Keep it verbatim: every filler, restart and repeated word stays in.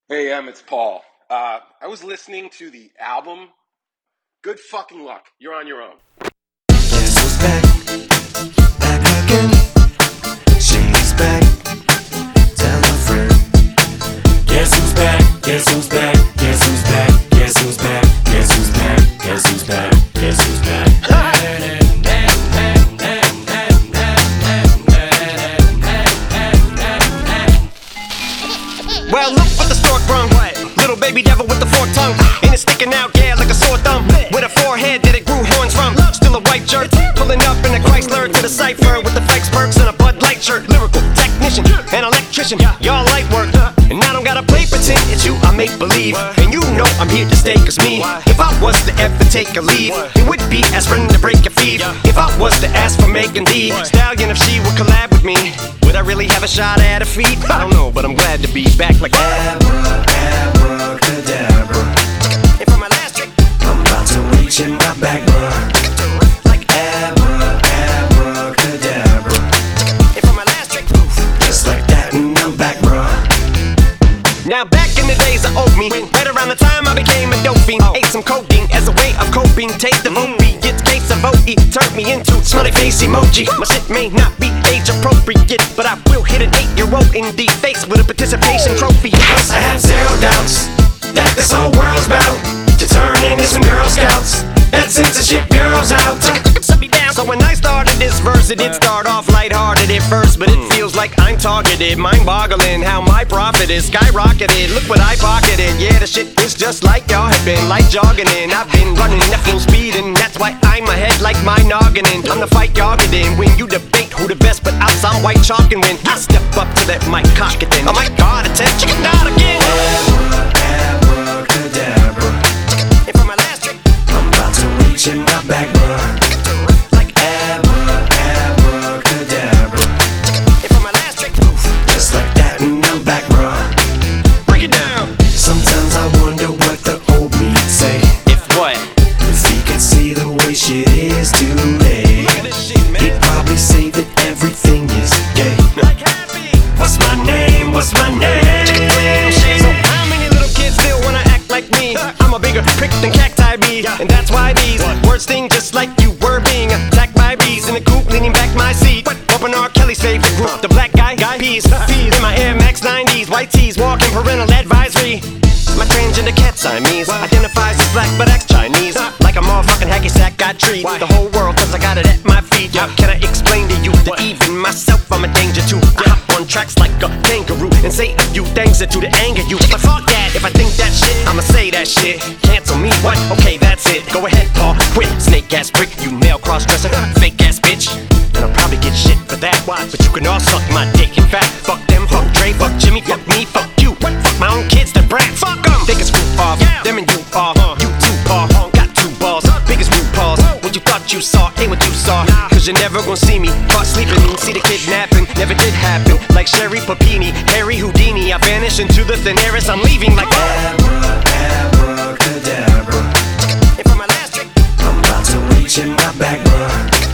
Hey, Em, it's Paul. Uh, I was listening to the album. Good fucking luck. You're on your own. Guess who's back? Back again. She's back. Tell a friend. Guess who's back? Guess who's back? Guess who's back? Guess who's back? Guess who's back? Guess who's back? Guess who's back? Well, look what the stork brung. Little baby devil with the forked tongue. And it's sticking out, yeah, like a sore thumb. With a forehead that it grew horns from. Still a white jerk. Pulling up in a Chrysler to the cypher with the Fikes perks and a Bud Light shirt. Lyrical technician, an electrician. Y'all light work. And I don't gotta play pretend. It's you I make believe. And you know I'm here to stay, cause me, if I was to ever take a leave, it would be aspirin to break your feet. If I was to ask for Megan Thee Stallion, if she would collab with me, would I really have a shot at her feet? I don't know, but I'm glad to be back like Abra, abracadabra. And for my last trick, I'm about to reach in my back, bruh. like Abra, abracadabra. And for my last trick, Just like that, and I'm back, bruh. now back in the days of old me, right around the time I became a dope fiend, ate some codeine as a way of coping. Take the vote beat, get case of O E, turned me into smiley face emoji. My shit may not be age appropriate, but I will hit an eight-year-old in the face with a participation trophy. I have zero doubts that this whole world's about to turn into some Girl Scouts and censorship girls out. So when I started this verse, it did start off lighthearted at first, but it feels like I'm targeted. Mind-boggling how my profit is skyrocketed. Look what I pocketed. Yeah, the shit is just like y'all have been, like jogging in. I've been running at full speed, and that's why I'm ahead like my noggin in. I'm the fight y'all get in when you debate who the best, but I'm some white chalk, and when I step up to that mic, cock it then. Oh my God, attention, chicken out again. Abra, abracadabra. And for my last trick, I'm about to reach in my back, bruh. like Abra, abracadabra. and for my last trick, Just like that, and I'm back, bruh. break it down. Sometimes I wonder what the old me'd say If what? if he could see the way shit is today. Look at this shit, man. He'd probably say that everything is gay. Like happy. What's my name? What's my name? So how many little kids still wanna act like me? I'm a bigger prick than cacti be, and that's why these words sting just like you were being attacked by bees in the coop, leaning back my seat. Bumping R. Kelly's favorite group, the black guy, guy peas, peas in my Air Max nineties, white tees, walking parental advisory. My transgender cat Siamese identifies as black but acts Chinese, like a motherfucking hacky sack. I treat the whole world cause I got it at my feet. How can I explain to you that even myself I'm a danger to? I hop on tracks like a kangaroo and say a few things that do to anger you. But fuck that, if I think that shit, I'ma say that shit. Cancel me, what? Okay, that's it. Go ahead, Paul, quit. Snake ass prick, you male cross-dresser, fake ass bitch. And I'll probably get shit for that. But you can all suck my dick. In fact, fuck them, fuck Dre, fuck Jimmy, fuck me, fuck you. Fuck my own kids, the brats. Fuck them. They can screw off, them and you off. You too, Paul, got two balls. Biggest root balls. What you thought you saw ain't what you saw. Cause you're never gonna see me caught sleeping. See the kidnapping, never did happen. Like Sherry Papini, Harry Houdini. I vanish into the thin air as I'm leaving like Abra, abracadabra. And for my last trick, I'm about to reach in my back, bruh.